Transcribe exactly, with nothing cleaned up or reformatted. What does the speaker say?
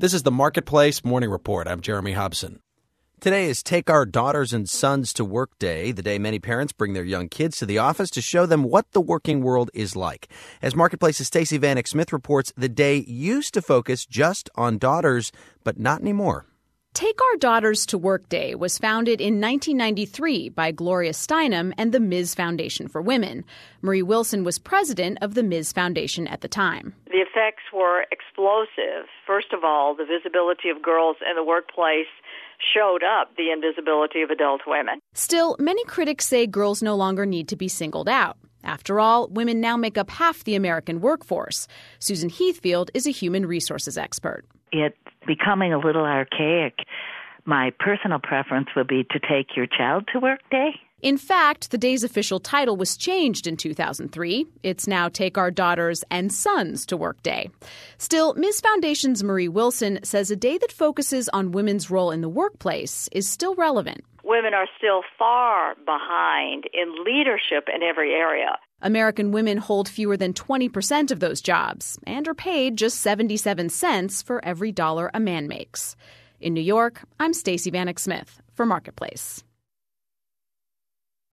This is the Marketplace Morning Report. I'm Jeremy Hobson. Today is Take Our Daughters and Sons to Work Day, the day many parents bring their young kids to the office to show them what the working world is like. As Marketplace's Stacey Vanek Smith reports, the day used to focus just on daughters, but not anymore. Take Our Daughters to Work Day was founded in nineteen ninety-three by Gloria Steinem and the Miz Foundation for Women. Marie Wilson was president of the Miz Foundation at the time. The effects were explosive. First of all, the visibility of girls in the workplace showed up the invisibility of adult women. Still, many critics say girls no longer need to be singled out. After all, women now make up half the American workforce. Susan Heathfield is a human resources expert. It's becoming a little archaic. My personal preference would be to take your child to work day. In fact, the day's official title was changed in two thousand three. It's now Take Our Daughters and Sons to Work Day. Still, Miz Foundation's Marie Wilson says a day that focuses on women's role in the workplace is still relevant. Women are still far behind in leadership in every area. American women hold fewer than twenty percent of those jobs and are paid just seventy-seven cents for every dollar a man makes. In New York, I'm Stacey Vanek Smith for Marketplace.